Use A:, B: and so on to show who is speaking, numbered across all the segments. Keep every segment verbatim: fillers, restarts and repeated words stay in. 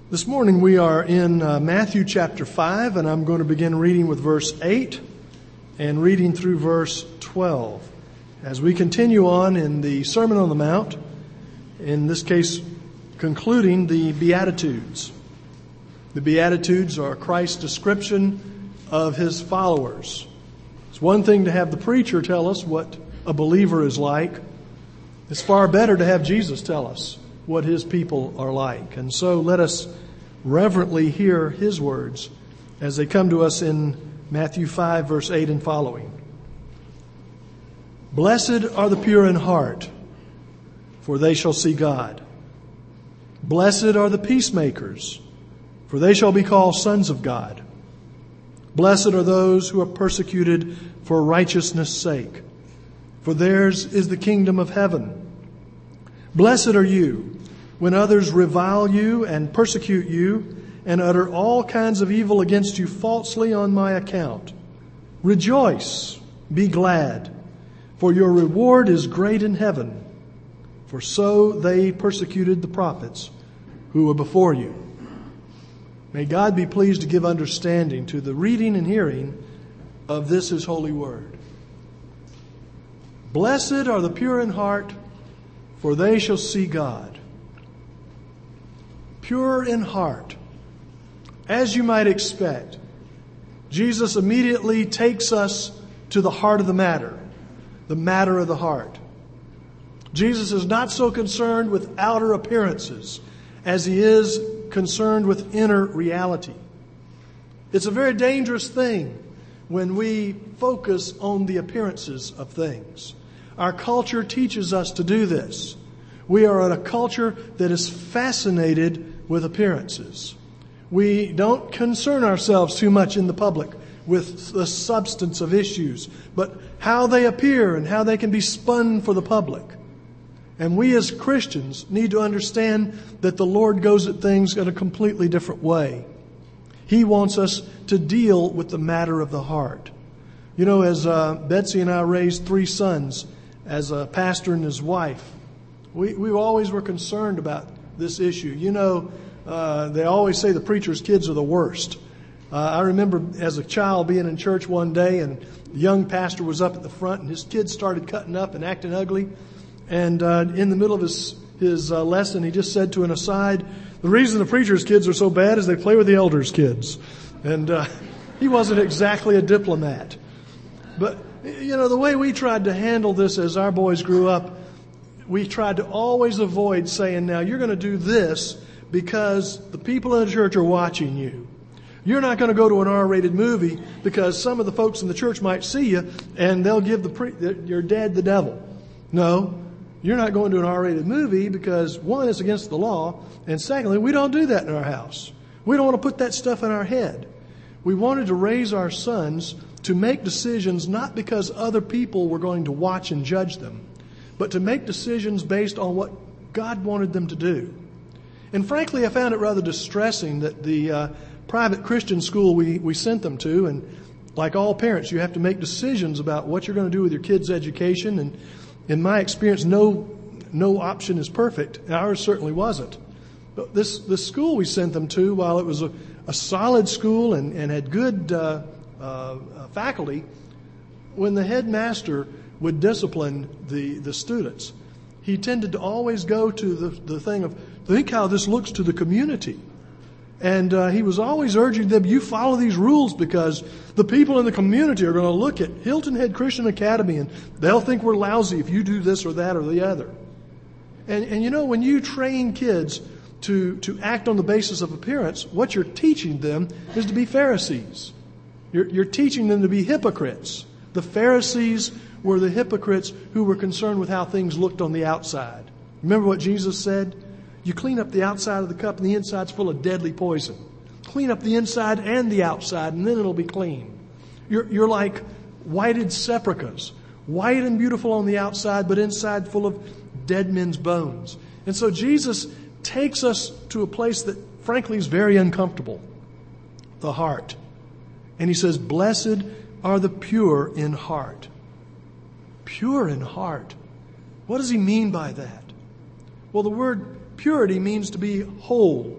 A: This morning we are in uh, Matthew chapter five, and I'm going to begin reading with verse eight and reading through verse twelve. As we continue on in the Sermon on the Mount, in this case concluding the Beatitudes. The Beatitudes are Christ's description of His followers. It's one thing to have the preacher tell us what a believer is like. It's far better to have Jesus tell us what His people are like. And so let us reverently hear His words as they come to us in Matthew five, verse eight and following. Blessed are the pure in heart, for they shall see God. Blessed are the peacemakers, for they shall be called sons of God. Blessed are those who are persecuted for righteousness' sake, for theirs is the kingdom of heaven. Blessed are you when others revile you and persecute you and utter all kinds of evil against you falsely on my account. Rejoice, be glad, for your reward is great in heaven, for so they persecuted the prophets who were before you. May God be pleased to give understanding to the reading and hearing of this His holy word. Blessed are the pure in heart, for they shall see God. Pure in heart. As you might expect, Jesus immediately takes us to the heart of the matter, the matter of the heart. Jesus is not so concerned with outer appearances as He is concerned with inner reality. It's a very dangerous thing when we focus on the appearances of things. Our culture teaches us to do this. We are in a culture that is fascinated with appearances. We don't concern ourselves too much in the public with the substance of issues, but how they appear and how they can be spun for the public. And we as Christians need to understand that the Lord goes at things in a completely different way. He wants us to deal with the matter of the heart. You know, as uh, Betsy and I raised three sons, as a pastor and his wife, we, we always were concerned about this issue. You know, uh, they always say the preacher's kids are the worst. Uh, I remember as a child being in church one day, and the young pastor was up at the front, and his kids started cutting up and acting ugly. And uh, in the middle of his, his uh, lesson, he just said to an aside, the reason the preacher's kids are so bad is they play with the elders' kids. And uh, he wasn't exactly a diplomat. But, you know, the way we tried to handle this as our boys grew up, we tried to always avoid saying, now, you're going to do this because the people in the church are watching you. You're not going to go to an R-rated movie because some of the folks in the church might see you and they'll give the pre- your dad the devil. No. You're not going to an R-rated movie because, one, it's against the law, and secondly, we don't do that in our house. We don't want to put that stuff in our head. We wanted to raise our sons to make decisions not because other people were going to watch and judge them, but to make decisions based on what God wanted them to do. And frankly, I found it rather distressing that the uh, private Christian school we, we sent them to, and like all parents, you have to make decisions about what you're going to do with your kids' education, and in my experience, no no option is perfect. Ours certainly wasn't. But this, this school we sent them to, while it was a, a solid school and, and had good uh, uh, faculty, when the headmaster would discipline the, the students, he tended to always go to the, the thing of, think how this looks to the community. And uh, he was always urging them, you follow these rules because the people in the community are going to look at Hilton Head Christian Academy and they'll think we're lousy if you do this or that or the other. And, and you know, when you train kids to, to act on the basis of appearance, what you're teaching them is to be Pharisees. You're, you're teaching them to be hypocrites. The Pharisees were the hypocrites who were concerned with how things looked on the outside. Remember what Jesus said? You clean up the outside of the cup and the inside's full of deadly poison. Clean up the inside and the outside and then it'll be clean. You're, you're like whited sepulchres. White and beautiful on the outside, but inside full of dead men's bones. And so Jesus takes us to a place that frankly is very uncomfortable. The heart. And He says, blessed are the pure in heart. Pure in heart. What does He mean by that? Well, the word purity means to be whole,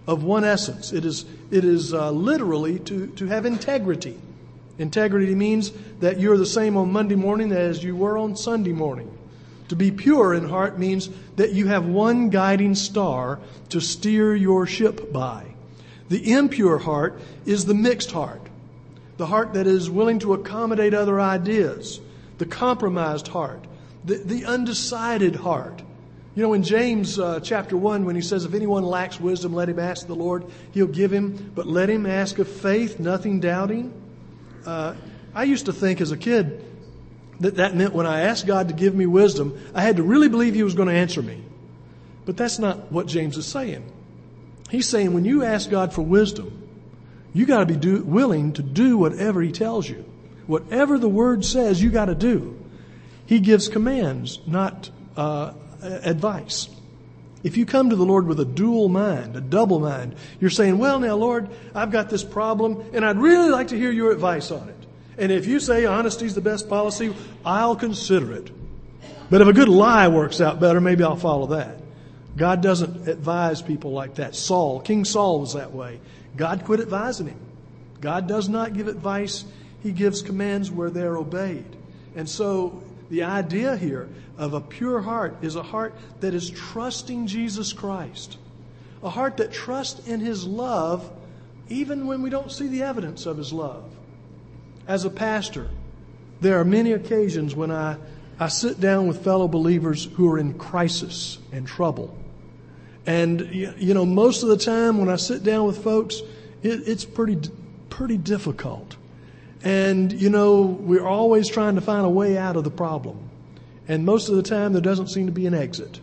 A: of one essence. It is, it is uh, literally to, to have integrity. Integrity means that you're the same on Monday morning as you were on Sunday morning. To be pure in heart means that you have one guiding star to steer your ship by. The impure heart is the mixed heart, the heart that is willing to accommodate other ideas, the compromised heart, the, the undecided heart. You know, in James uh, chapter one, when he says, if anyone lacks wisdom, let him ask the Lord. He'll give him, but let him ask of faith, nothing doubting. Uh, I used to think as a kid that that meant when I asked God to give me wisdom, I had to really believe He was going to answer me. But that's not what James is saying. He's saying when you ask God for wisdom, you got to be do, willing to do whatever He tells you. Whatever the Word says, you got to do. He gives commands, not uh, advice. If you come to the Lord with a dual mind, a double mind, you're saying, well, now, Lord, I've got this problem, and I'd really like to hear your advice on it. And if you say honesty is the best policy, I'll consider it. But if a good lie works out better, maybe I'll follow that. God doesn't advise people like that. Saul, King Saul was that way. God quit advising him. God does not give advice. He gives commands where they're obeyed. And so the idea here of a pure heart is a heart that is trusting Jesus Christ. A heart that trusts in His love even when we don't see the evidence of His love. As a pastor, there are many occasions when I, I sit down with fellow believers who are in crisis and trouble. And, you know, most of the time when I sit down with folks, it, it's pretty, pretty difficult. And, you know, we're always trying to find a way out of the problem. And most of the time there doesn't seem to be an exit.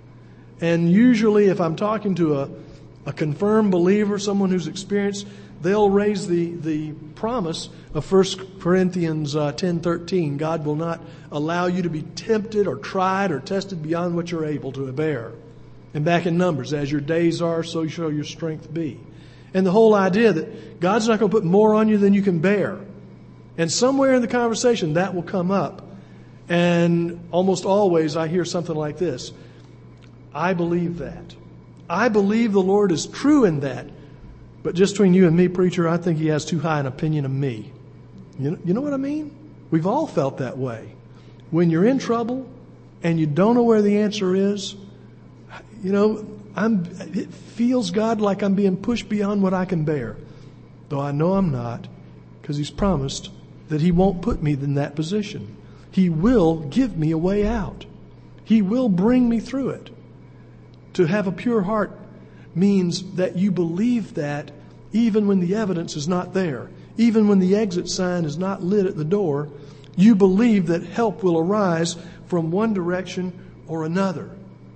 A: And usually if I'm talking to a, a confirmed believer, someone who's experienced, they'll raise the, the promise of First Corinthians uh, ten thirteen. God will not allow you to be tempted or tried or tested beyond what you're able to bear. And back in Numbers, as your days are, so shall your strength be. And the whole idea that God's not going to put more on you than you can bear. And somewhere in the conversation that will come up. And almost always I hear something like this. I believe that. I believe the Lord is true in that. But just between you and me, preacher, I think He has too high an opinion of me. You know, you know what I mean? We've all felt that way. When you're in trouble and you don't know where the answer is, you know, I'm, it feels, God, like I'm being pushed beyond what I can bear. Though I know I'm not, because He's promised that He won't put me in that position. He will give me a way out. He will bring me through it. To have a pure heart means that you believe that even when the evidence is not there, even when the exit sign is not lit at the door, you believe that help will arise from one direction or another.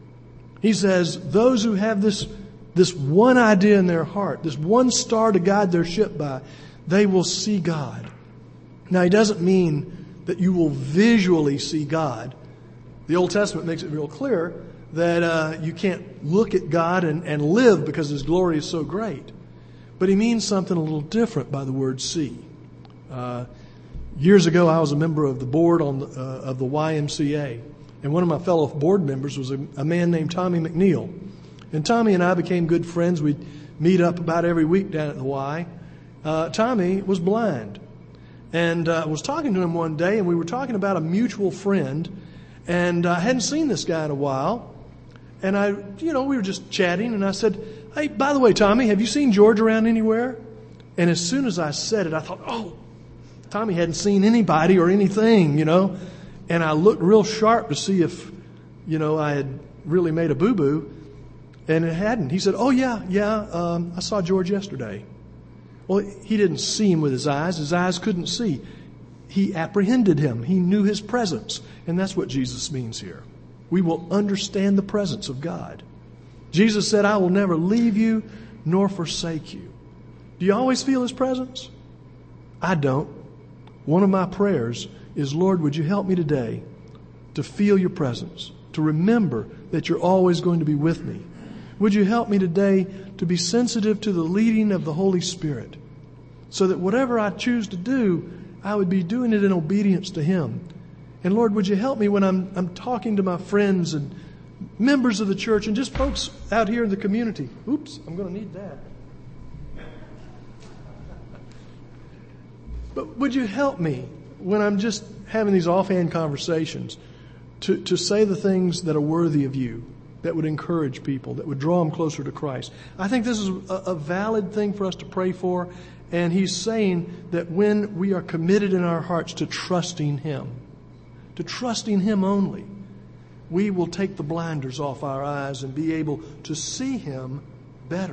A: He says, those who have this, this one idea in their heart, this one star to guide their ship by, they will see God. Now, He doesn't mean that you will visually see God. The Old Testament makes it real clear that uh, you can't look at God and, and live because His glory is so great. But He means something a little different by the word see. Uh, years ago, I was a member of the board on the, uh, of the Y M C A. And one of my fellow board members was a, a man named Tommy McNeil. And Tommy and I became good friends. We'd meet up about every week down at the Y. Uh, Tommy was blind. And uh, I was talking to him one day, and we were talking about a mutual friend. And I hadn't seen this guy in a while. And I, you know, we were just chatting, and I said, hey, by the way, Tommy, have you seen George around anywhere? And as soon as I said it, I thought, oh, Tommy hadn't seen anybody or anything, you know. And I looked real sharp to see if, you know, I had really made a boo-boo. And it hadn't. He said, oh, yeah, yeah, um, I saw George yesterday. Well, he didn't see him with his eyes. His eyes couldn't see. He apprehended him. He knew His presence. And that's what Jesus means here. We will understand the presence of God. Jesus said, I will never leave you nor forsake you. Do you always feel His presence? I don't. One of my prayers is, Lord, would you help me today to feel your presence, to remember that you're always going to be with me. Would you help me today to be sensitive to the leading of the Holy Spirit so that whatever I choose to do, I would be doing it in obedience to Him. And Lord, would you help me when I'm, I'm talking to my friends and members of the church, and just folks out here in the community. Oops, I'm going to need that. But would you help me when I'm just having these offhand conversations to, to say the things that are worthy of you, that would encourage people, that would draw them closer to Christ? I think this is a, a valid thing for us to pray for. And he's saying that when we are committed in our hearts to trusting Him, to trusting Him only, we will take the blinders off our eyes and be able to see Him better.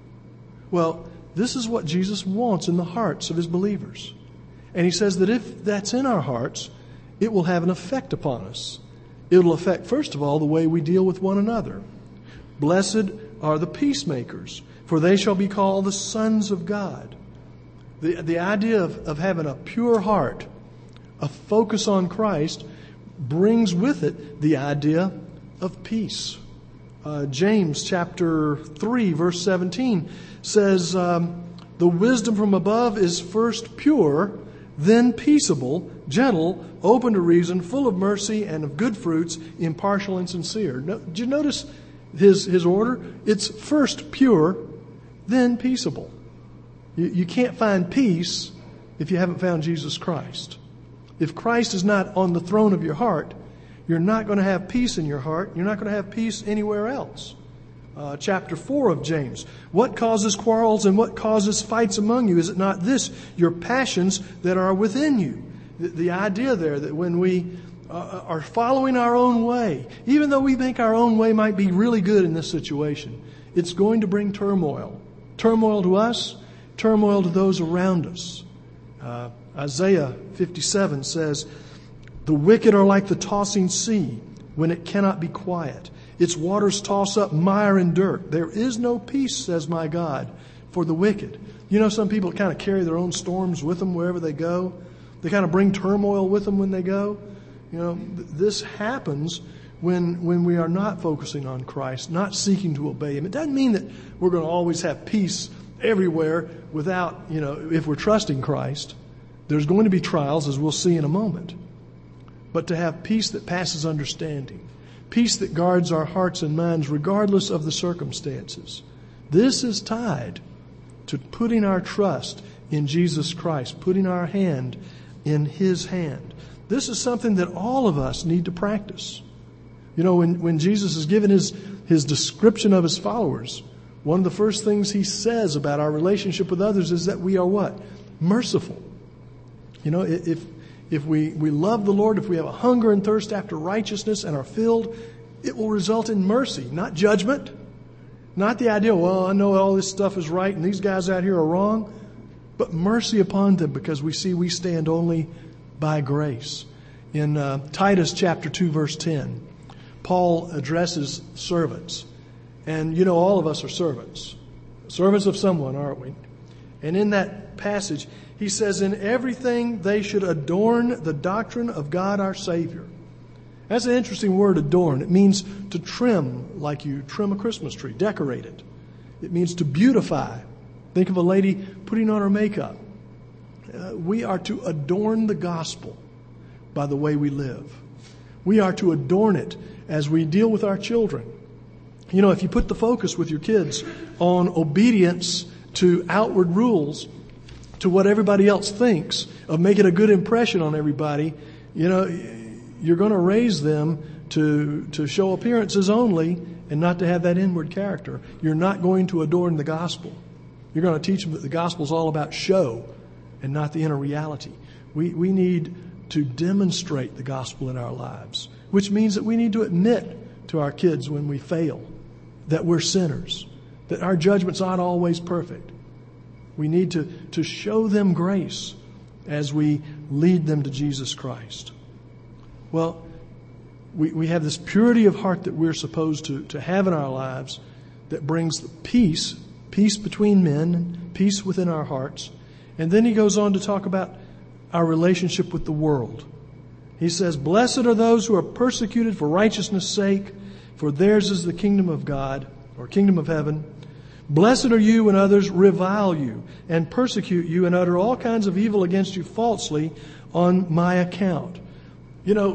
A: Well, this is what Jesus wants in the hearts of His believers. And He says that if that's in our hearts, it will have an effect upon us. It will affect, first of all, the way we deal with one another. Blessed are the peacemakers, for they shall be called the sons of God. The, the idea of, of having a pure heart, a focus on Christ, brings with it the idea of peace. Uh, James chapter three, verse seventeen says, um, the wisdom from above is first pure, then peaceable, gentle, open to reason, full of mercy and of good fruits, impartial and sincere. No, did you notice his, his order? It's first pure, then peaceable. You, you can't find peace if you haven't found Jesus Christ. If Christ is not on the throne of your heart, you're not going to have peace in your heart. You're not going to have peace anywhere else. Uh, chapter four of James. What causes quarrels and what causes fights among you? Is it not this, your passions that are within you? The, the idea there that when we uh, are following our own way, even though we think our own way might be really good in this situation, it's going to bring turmoil. Turmoil to us, turmoil to those around us. Uh, Isaiah fifty-seven says, the wicked are like the tossing sea when it cannot be quiet. Its waters toss up mire and dirt. There is no peace, says my God, for the wicked. You know, some people kind of carry their own storms with them wherever they go. They kind of bring turmoil with them when they go. You know, th- this happens when when we are not focusing on Christ, not seeking to obey Him. It doesn't mean that we're going to always have peace everywhere without, you know, if we're trusting Christ. There's going to be trials, as we'll see in a moment. But to have peace that passes understanding, peace that guards our hearts and minds regardless of the circumstances, this is tied to putting our trust in Jesus Christ, putting our hand in His hand. This is something that all of us need to practice. You know, when, when Jesus is given his, his description of His followers, one of the first things He says about our relationship with others is that we are what? Merciful. You know, if if we, we love the Lord, if we have a hunger and thirst after righteousness and are filled, it will result in mercy, not judgment. Not the idea, well, I know all this stuff is right and these guys out here are wrong, but mercy upon them because we see we stand only by grace. In uh, Titus chapter two, verse ten, Paul addresses servants. And you know, all of us are servants. Servants of someone, aren't we? And in that passage, he says, in everything they should adorn the doctrine of God our Savior. That's an interesting word, adorn. It means to trim, like you trim a Christmas tree, decorate it. It means to beautify. Think of a lady putting on her makeup. Uh, we are to adorn the gospel by the way we live. We are to adorn it as we deal with our children. You know, if you put the focus with your kids on obedience to outward rules, to what everybody else thinks, of making a good impression on everybody, you know, you're going to raise them to to show appearances only and not to have that inward character. You're not going to adorn the gospel. You're going to teach them that the gospel is all about show and not the inner reality. We we need to demonstrate the gospel in our lives, which means that we need to admit to our kids when we fail that we're sinners, that our judgment's not always perfect. We need to, to show them grace as we lead them to Jesus Christ. Well, we, we have this purity of heart that we're supposed to, to have in our lives that brings peace, peace between men, and peace within our hearts. And then he goes on to talk about our relationship with the world. He says, blessed are those who are persecuted for righteousness' sake, for theirs is the kingdom of God, or kingdom of heaven. Blessed are you when others revile you and persecute you and utter all kinds of evil against you falsely on my account. You know,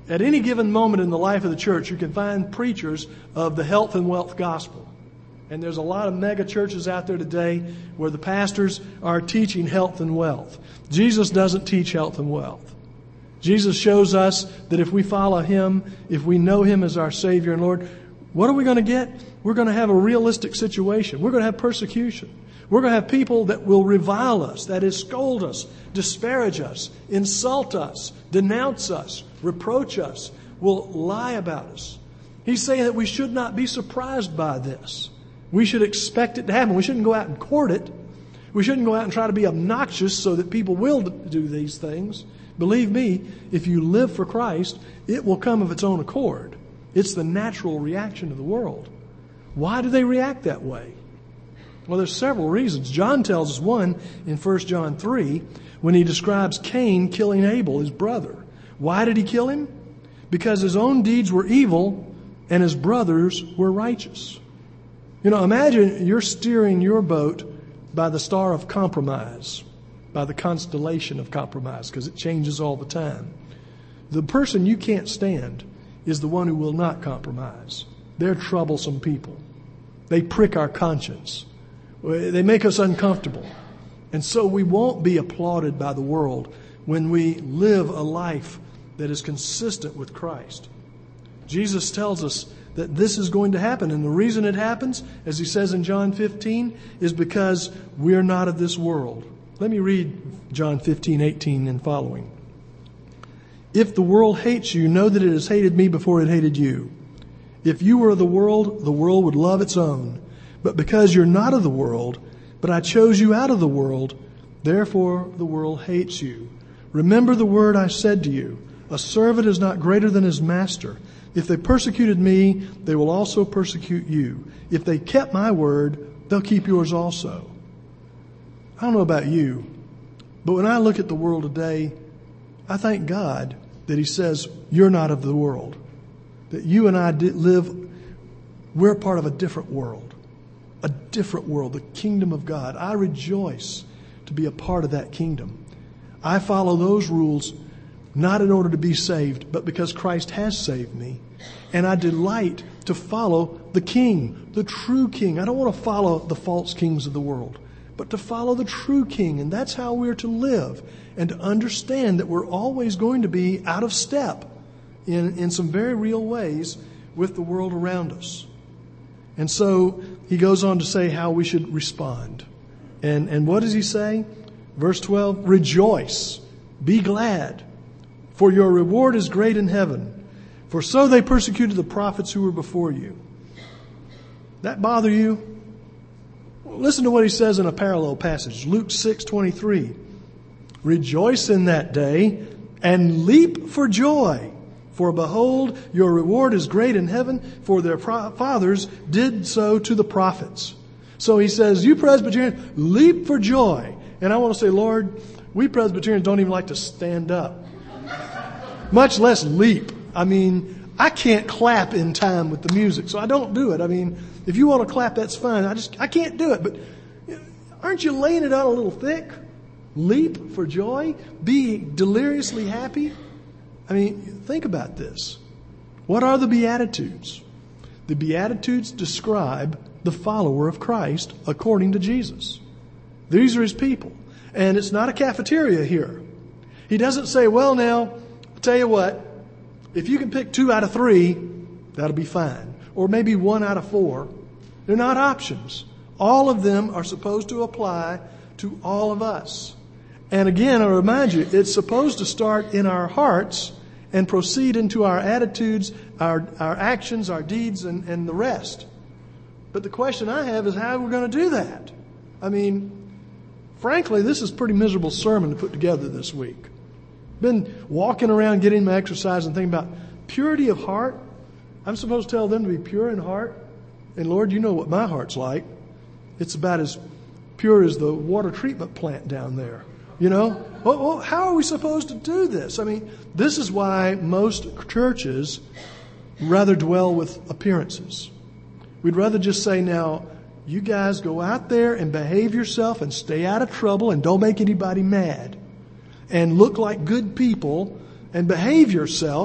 A: At any given moment in the life of the church, you can find preachers of the health and wealth gospel. And there's a lot of mega churches out there today where the pastors are teaching health and wealth. Jesus doesn't teach health and wealth. Jesus shows us that if we follow Him, if we know Him as our Savior and Lord, what are we going to get? We're going to have a realistic situation. We're going to have persecution. We're going to have people that will revile us, that is, scold us, disparage us, insult us, denounce us, reproach us, will lie about us. He's saying that we should not be surprised by this. We should expect it to happen. We shouldn't go out and court it. We shouldn't go out and try to be obnoxious so that people will do these things. Believe me, if you live for Christ, it will come of its own accord. It's the natural reaction of the world. Why do they react that way? Well, there's several reasons. John tells us one in First John three when he describes Cain killing Abel, his brother. Why did he kill him? Because his own deeds were evil and his brothers were righteous. You know, imagine you're steering your boat by the star of compromise, by the constellation of compromise, because it changes all the time. The person you can't stand is the one who will not compromise. They're troublesome people. They prick our conscience. They make us uncomfortable. And so we won't be applauded by the world when we live a life that is consistent with Christ. Jesus tells us that this is going to happen. And the reason it happens, as He says in John fifteen, is because we're not of this world. Let me read John fifteen, eighteen and following. If the world hates you, know that it has hated me before it hated you. If you were of the world, the world would love its own. But because you're not of the world, but I chose you out of the world, therefore the world hates you. Remember the word I said to you. A servant is not greater than his master. If they persecuted me, they will also persecute you. If they kept my word, they'll keep yours also. I don't know about you, but when I look at the world today, I thank God that He says, you're not of the world. That you and I live, we're part of a different world. A different world, the kingdom of God. I rejoice to be a part of that kingdom. I follow those rules not in order to be saved, but because Christ has saved me. And I delight to follow the King, the true King. I don't want to follow the false kings of the world, but to follow the true King. And that's how we're to live, and to understand that we're always going to be out of step in, in some very real ways with the world around us. And so he goes on to say how we should respond. And, and what does he say? Verse twelve, rejoice, be glad, for your reward is great in heaven. For so they persecuted the prophets who were before you. That bother you? Listen to what he says in a parallel passage. Luke six twenty-three. Rejoice in that day and leap for joy. For behold, your reward is great in heaven, for their fathers did so to the prophets. So he says, you Presbyterians, leap for joy. And I want to say, Lord, we Presbyterians don't even like to stand up, much less leap. I mean, I can't clap in time with the music, so I don't do it. I mean, if you want to clap, that's fine. I just, I can't do it. But aren't you laying it on a little thick? Leap for joy? Be deliriously happy? I mean, think about this. What are the Beatitudes? The Beatitudes describe the follower of Christ according to Jesus. These are His people. And it's not a cafeteria here. He doesn't say, well, now, I'll tell you what, if you can pick two out of three, that'll be fine. Or maybe one out of four. They're not options. All of them are supposed to apply to all of us. And again, I remind you, it's supposed to start in our hearts and proceed into our attitudes, our, our actions, our deeds, and, and the rest. But the question I have is how we're going to do that. I mean, frankly, this is a pretty miserable sermon to put together this week. Been walking around getting my exercise and thinking about purity of heart. I'm supposed to tell them to be pure in heart. And Lord, you know what my heart's like. It's about as pure as the water treatment plant down there. You know, well, well, how are we supposed to do this? I mean, this is why most churches rather dwell with appearances. We'd rather just say, now, you guys go out there and behave yourself and stay out of trouble and don't make anybody mad. And look like good people and behave yourself.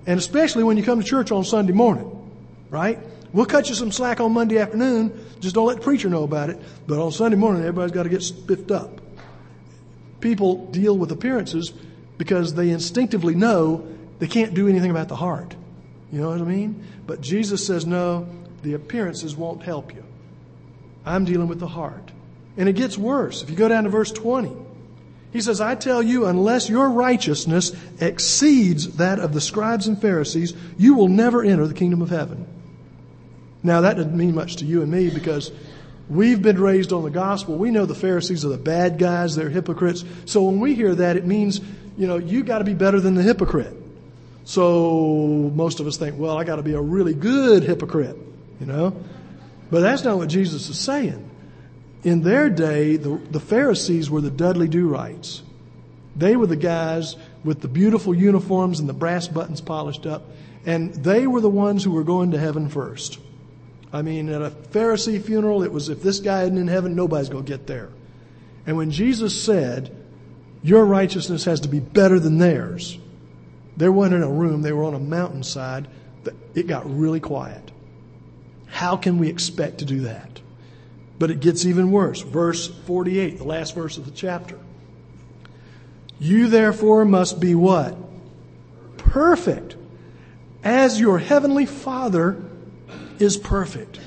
A: And especially when you come to church on Sunday morning, right? We'll cut you some slack on Monday afternoon. Just don't let the preacher know about it. But on Sunday morning, everybody's got to get spiffed up. People deal with appearances because they instinctively know they can't do anything about the heart. You know what I mean? But Jesus says, no, the appearances won't help you. I'm dealing with the heart. And it gets worse. If you go down to verse twenty, he says, I tell you, unless your righteousness exceeds that of the scribes and Pharisees, you will never enter the kingdom of heaven. Now, that doesn't mean much to you and me because we've been raised on the gospel. We know the Pharisees are the bad guys. They're hypocrites. So when we hear that, it means, you know, you got to be better than the hypocrite. So most of us think, well, I got to be a really good hypocrite, you know. But that's not what Jesus is saying. In their day, the, the Pharisees were the Dudley Do-Rights. They were the guys with the beautiful uniforms and the brass buttons polished up. And they were the ones who were going to heaven first. I mean, at a Pharisee funeral, it was if this guy isn't in heaven, nobody's going to get there. And when Jesus said, your righteousness has to be better than theirs, they weren't in a room, they were on a mountainside, it got really quiet. How can we expect to do that? But it gets even worse. Verse forty-eight, the last verse of the chapter. You therefore must be what? Perfect, as your heavenly Father is perfect.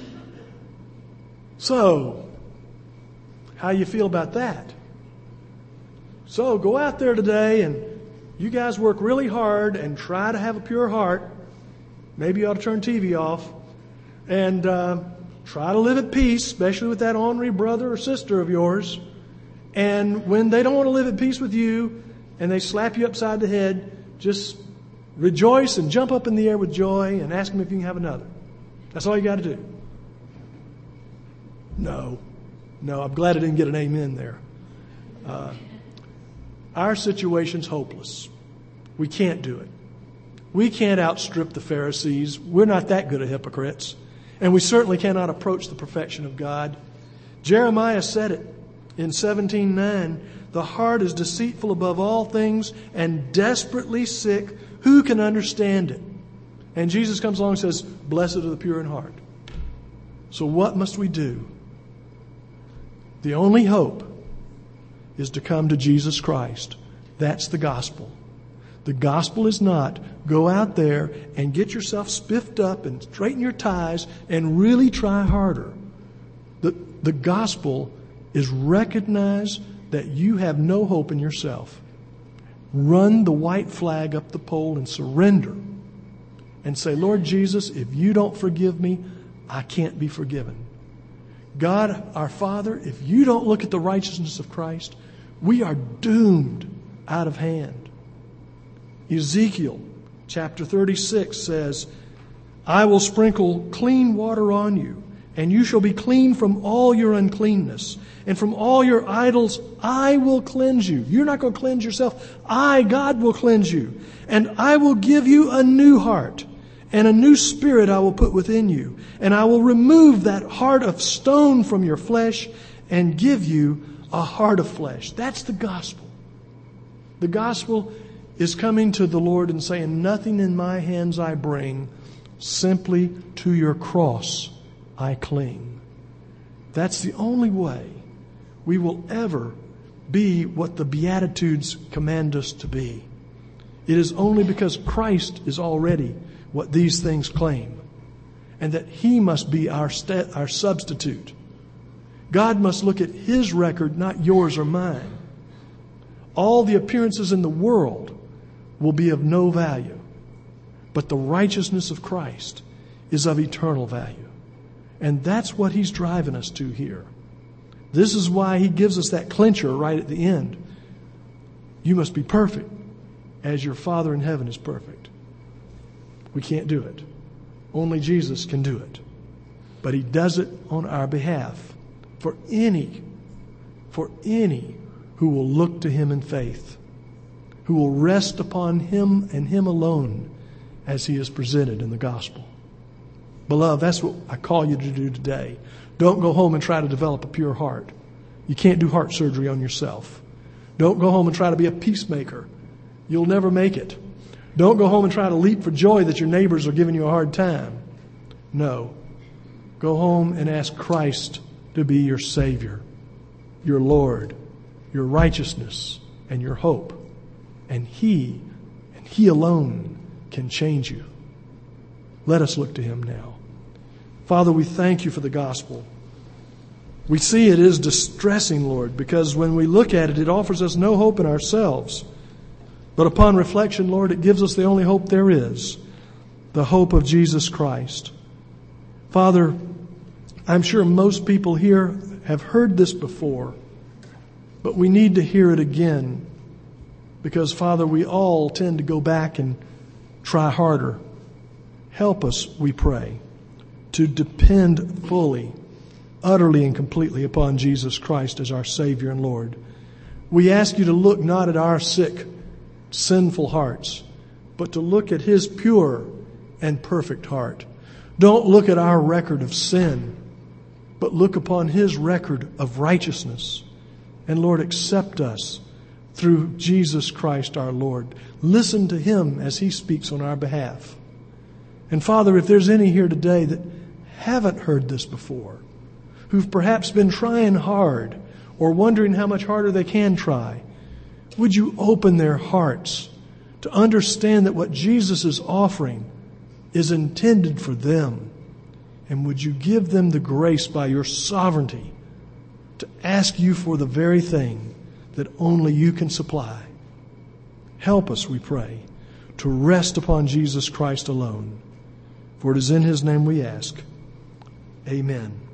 A: So, how you feel about that? So, go out there today and you guys work really hard and try to have a pure heart. Maybe you ought to turn T V off. And uh, try to live at peace, especially with that ornery brother or sister of yours. And when they don't want to live at peace with you and they slap you upside the head, just rejoice and jump up in the air with joy and ask them if you can have another. That's all you got to do. No. No, I'm glad I didn't get an amen there. Uh, our situation's hopeless. We can't do it. We can't outstrip the Pharisees. We're not that good at hypocrites. And we certainly cannot approach the perfection of God. Jeremiah said it in seventeen nine. The heart is deceitful above all things and desperately sick. Who can understand it? And Jesus comes along and says, blessed are the pure in heart. So what must we do? The only hope is to come to Jesus Christ. That's the gospel. The gospel is not go out there and get yourself spiffed up and straighten your ties and really try harder. The, the gospel is recognize that you have no hope in yourself. Run the white flag up the pole and surrender. And say, Lord Jesus, if you don't forgive me, I can't be forgiven. God, our Father, if you don't look at the righteousness of Christ, we are doomed out of hand. Ezekiel chapter thirty-six says, I will sprinkle clean water on you, and you shall be clean from all your uncleanness. And from all your idols, I will cleanse you. You're not going to cleanse yourself. I, God, will cleanse you. And I will give you a new heart, and a new spirit I will put within you. And I will remove that heart of stone from your flesh and give you a heart of flesh. That's the gospel. The gospel is coming to the Lord and saying, nothing in my hands I bring, simply to your cross I cling. That's the only way we will ever be what the Beatitudes command us to be. It is only because Christ is already what these things claim, and that He must be our st- our substitute. God must look at His record, not yours or mine. All the appearances in the world will be of no value, but the righteousness of Christ is of eternal value. And that's what He's driving us to here. This is why He gives us that clincher right at the end. You must be perfect as your Father in heaven is perfect. We can't do it. Only Jesus can do it. But He does it on our behalf for any, for any who will look to Him in faith, who will rest upon Him and Him alone as He is presented in the gospel. Beloved, that's what I call you to do today. Don't go home and try to develop a pure heart. You can't do heart surgery on yourself. Don't go home and try to be a peacemaker. You'll never make it. Don't go home and try to leap for joy that your neighbors are giving you a hard time. No. Go home and ask Christ to be your Savior, your Lord, your righteousness, and your hope. And He, and He alone, can change you. Let us look to Him now. Father, we thank You for the gospel. We see it is distressing, Lord, because when we look at it, it offers us no hope in ourselves. But upon reflection, Lord, it gives us the only hope there is, the hope of Jesus Christ. Father, I'm sure most people here have heard this before, but we need to hear it again because, Father, we all tend to go back and try harder. Help us, we pray, to depend fully, utterly and completely upon Jesus Christ as our Savior and Lord. We ask You to look not at our sick, sinful hearts, but to look at His pure and perfect heart. Don't look at our record of sin, but look upon His record of righteousness. And Lord, accept us through Jesus Christ our Lord. Listen to Him as He speaks on our behalf. And Father, if there's any here today that haven't heard this before, who've perhaps been trying hard or wondering how much harder they can try, would You open their hearts to understand that what Jesus is offering is intended for them? And would You give them the grace by Your sovereignty to ask You for the very thing that only You can supply? Help us, we pray, to rest upon Jesus Christ alone. For it is in His name we ask. Amen.